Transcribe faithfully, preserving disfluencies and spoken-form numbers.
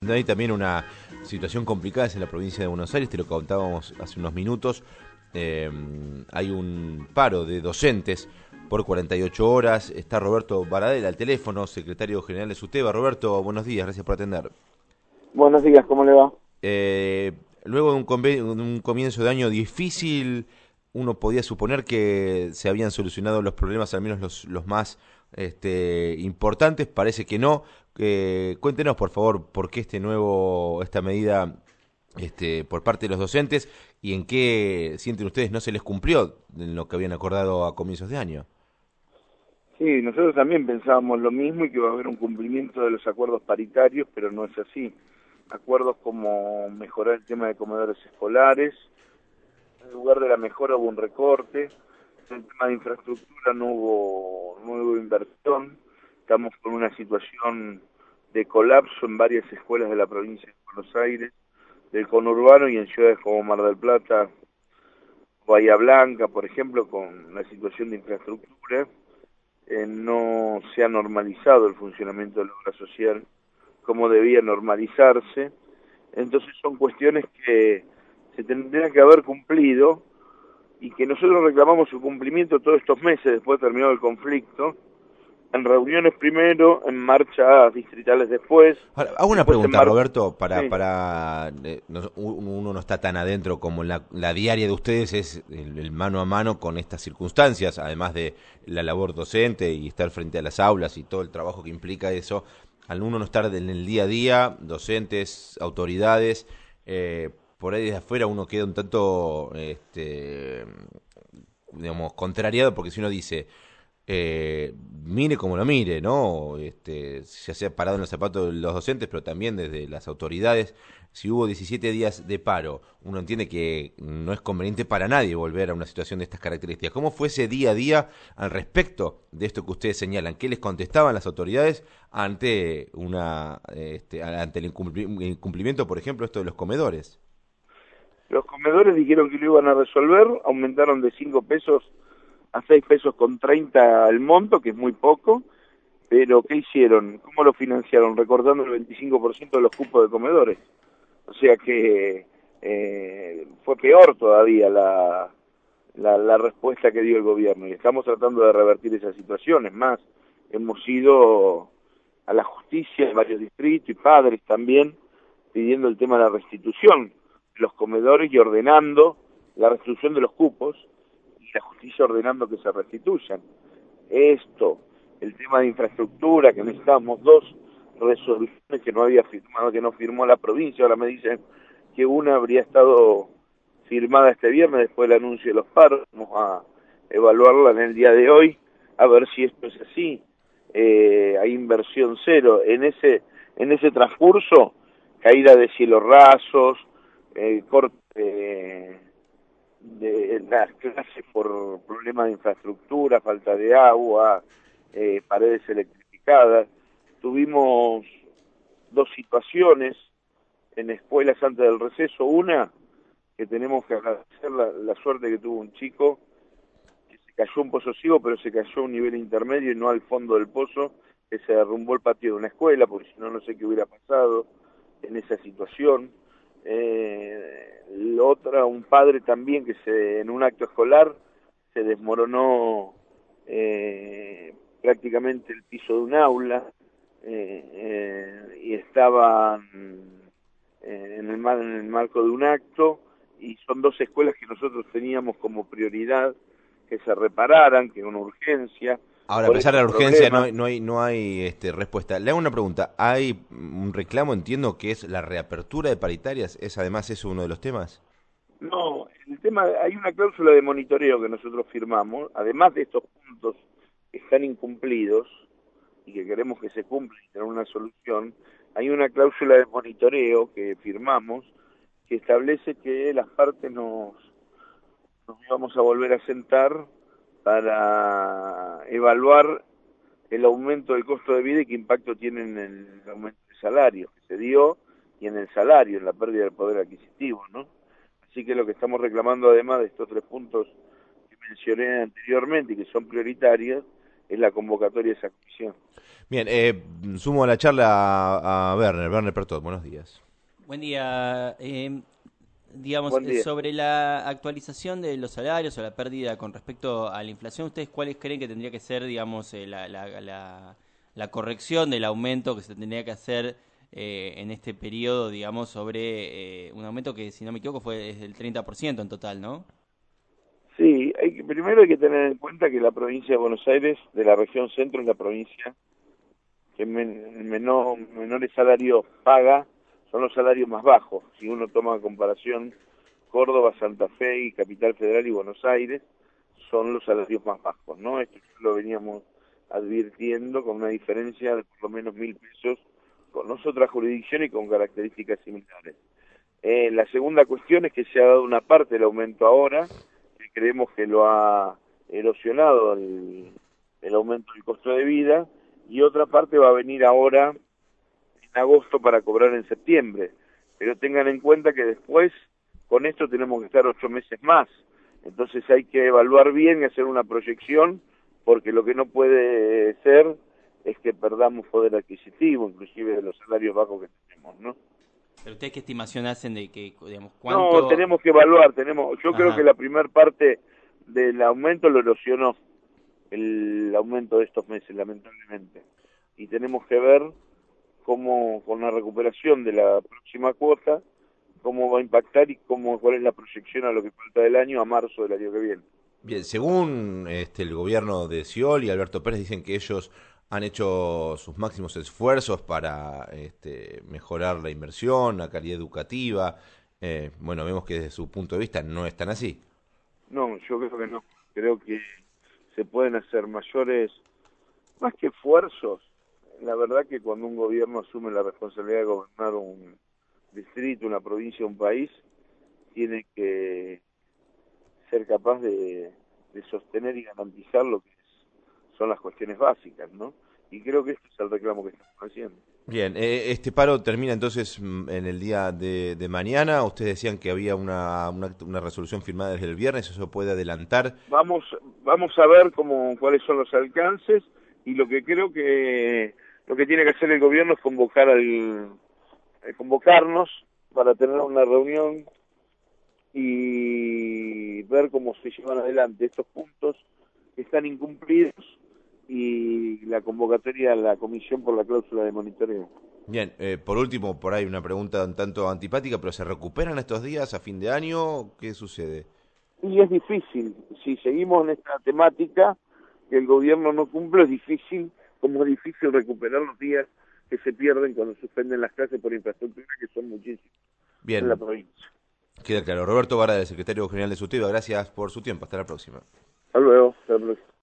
No hay también una situación complicada en la provincia de Buenos Aires, te lo contábamos hace unos minutos. Eh, hay un paro de docentes por cuarenta y ocho horas. Está Roberto Baradel al teléfono, secretario general de SUTEBA. Roberto, buenos días, gracias por atender. Buenos días, ¿cómo le va? Eh, luego de un, conven- de un comienzo de año difícil, uno podía suponer que se habían solucionado los problemas, al menos los, los más este, importantes. Parece que no. Eh, cuéntenos, por favor, por qué este nuevo, esta medida este, por parte de los docentes y en qué sienten ustedes no se les cumplió en lo que habían acordado a comienzos de año. Sí, nosotros también pensábamos lo mismo y que va a haber un cumplimiento de los acuerdos paritarios, pero no es así. Acuerdos como mejorar el tema de comedores escolares, en lugar de la mejora hubo un recorte, en el tema de infraestructura no hubo, no hubo inversión, estamos con una situación de colapso en varias escuelas de la provincia de Buenos Aires, del conurbano y en ciudades como Mar del Plata, Bahía Blanca, por ejemplo, con la situación de infraestructura. Eh, no se ha normalizado el funcionamiento de la obra social como debía normalizarse. Entonces son cuestiones que se tendrían que haber cumplido y que nosotros reclamamos su cumplimiento todos estos meses después de terminado el conflicto, en reuniones primero, en marchas distritales después, Ahora, hago una después en pregunta, marcha... Roberto, para, Sí, para eh, no- uno no está tan adentro como la, la diaria de ustedes es el, el mano a mano con estas circunstancias, además de la labor docente y estar frente a las aulas y todo el trabajo que implica eso. Al uno no estar en el día a día, docentes, autoridades, eh, por ahí desde afuera uno queda un tanto, este, digamos, contrariado, porque si uno dice eh, mire como lo mire, ¿no? Este, ya sea parado en los zapatos de los docentes, pero también desde las autoridades. Si hubo diecisiete días de paro, uno entiende que no es conveniente para nadie volver a una situación de estas características. ¿Cómo fue ese día a día al respecto de esto que ustedes señalan? ¿Qué les contestaban las autoridades ante una este, ante el incumpli- incumplimiento, por ejemplo, esto de los comedores? los comedores dijeron que lo iban a resolver, aumentaron de cinco pesos a seis pesos con treinta el monto, que es muy poco. Pero, ¿qué hicieron? ¿Cómo lo financiaron? Recortando el veinticinco por ciento de los cupos de comedores. O sea que eh, fue peor todavía la, la, la respuesta que dio el gobierno. Y estamos tratando de revertir esa situación. Es más, hemos ido a la justicia en varios distritos y padres también pidiendo el tema de la restitución de los comedores y ordenando la restitución de los cupos y la justicia ordenando que se restituyan. Esto, el tema de infraestructura, que necesitamos dos resoluciones que no había firmado, que no firmó la provincia, ahora me dicen que una habría estado firmada este viernes después del anuncio de los paros. Vamos a evaluarla en el día de hoy, a ver si esto es así. Eh, hay inversión cero. En ese, en ese transcurso, caída de cielos rasos, eh, corte... Eh, de las clases por problemas de infraestructura, falta de agua, eh, paredes electrificadas. Tuvimos dos situaciones en escuelas antes del receso. Una, que tenemos que agradecer la, la suerte que tuvo un chico, que se cayó un pozo ciego, pero se cayó a un nivel intermedio y no al fondo del pozo, que se derrumbó el patio de una escuela, porque si no, no sé qué hubiera pasado en esa situación. Eh, la otra, un padre también que se en un acto escolar se desmoronó eh, prácticamente el piso de un aula eh, eh, y estaban eh, en, el, en el marco de un acto, y son dos escuelas que nosotros teníamos como prioridad que se repararan, que es una urgencia, Ahora, a por pesar de estos la urgencia, no problemas. hay, no hay, no hay este, respuesta. Le hago una pregunta. Hay un reclamo, entiendo, que es la reapertura de paritarias. ¿Es además eso uno de los temas? No, el tema, hay una cláusula de monitoreo que nosotros firmamos, además de estos puntos que están incumplidos y que queremos que se cumplan y tener una solución. Hay una cláusula de monitoreo que firmamos que establece que las partes nos, nos íbamos a volver a sentar para evaluar el aumento del costo de vida y qué impacto tiene en el aumento de salario que se dio y en el salario, en la pérdida del poder adquisitivo, ¿no? Así que lo que estamos reclamando, además de estos tres puntos que mencioné anteriormente y que son prioritarios, es la convocatoria de esa comisión. Bien, eh, sumo a la charla a, a Werner, Werner Pertot, buenos días. Buen día. Eh, digamos, Buen día. sobre la actualización de los salarios o la pérdida con respecto a la inflación, ¿ustedes cuáles creen que tendría que ser, digamos, eh, la, la, la, la corrección del aumento que se tendría que hacer eh, en este periodo, digamos, sobre eh, un aumento que, si no me equivoco, fue del treinta por ciento en total, ¿no? Sí, hay que, primero hay que tener en cuenta que la provincia de Buenos Aires, de la región centro, es la provincia que men, menor, menores salarios paga, son los salarios más bajos. Si uno toma en comparación Córdoba, Santa Fe y Capital Federal y Buenos Aires, son los salarios más bajos, ¿no? Esto lo veníamos advirtiendo con una diferencia de por lo menos mil pesos con nosotras jurisdicciones y con características similares. Eh, la segunda cuestión es que se ha dado una parte del aumento ahora, que creemos que lo ha erosionado el, el aumento del costo de vida, y otra parte va a venir ahora en agosto para cobrar en septiembre. Pero tengan en cuenta que después, con esto tenemos que estar ocho meses más. Entonces hay que evaluar bien y hacer una proyección, porque lo que no puede ser es que perdamos poder adquisitivo, inclusive de los salarios bajos que tenemos, ¿no? ¿Pero ustedes qué estimación hacen de que, digamos, cuánto...? No, tenemos que evaluar, tenemos. Yo Ajá. creo que la primera parte del aumento lo erosionó el aumento de estos meses, lamentablemente. Y tenemos que ver cómo, con la recuperación de la próxima cuota, cómo va a impactar y cómo cuál es la proyección a lo que falta del año, a marzo del año que viene. Bien, según este, el gobierno de Sciol y Alberto Pérez dicen que ellos han hecho sus máximos esfuerzos para este, mejorar la inversión, la calidad educativa. Eh, bueno, vemos que desde su punto de vista no es tan así. No, yo creo que no. Creo que se pueden hacer mayores, más que esfuerzos. La verdad que cuando un gobierno asume la responsabilidad de gobernar un distrito, una provincia, un país, tiene que ser capaz de, de sostener y garantizar lo que es, son las cuestiones básicas, ¿no? Y creo que este es el reclamo que estamos haciendo. Bien, eh, este paro termina entonces mm, en el día de, de mañana. Ustedes decían que había una, una, una resolución firmada desde el viernes, ¿eso puede adelantar? Vamos, vamos a ver cómo, cuáles son los alcances, y lo que creo que lo que tiene que hacer el gobierno es convocar al, eh, convocarnos para tener una reunión y ver cómo se llevan adelante estos puntos que están incumplidos y la convocatoria a la comisión por la cláusula de monitoreo. Bien, eh, por último, por ahí una pregunta un tanto antipática, pero ¿se recuperan estos días a fin de año? ¿Qué sucede? Y es difícil, si seguimos en esta temática que el gobierno no cumple, es difícil, como es difícil recuperar los días que se pierden cuando suspenden las clases por infraestructura, que son muchísimos Bien, en la provincia. queda claro. Roberto Vara, secretario general de SUTEBA, gracias por su tiempo. Hasta la próxima. Hasta luego. Hasta la próxima.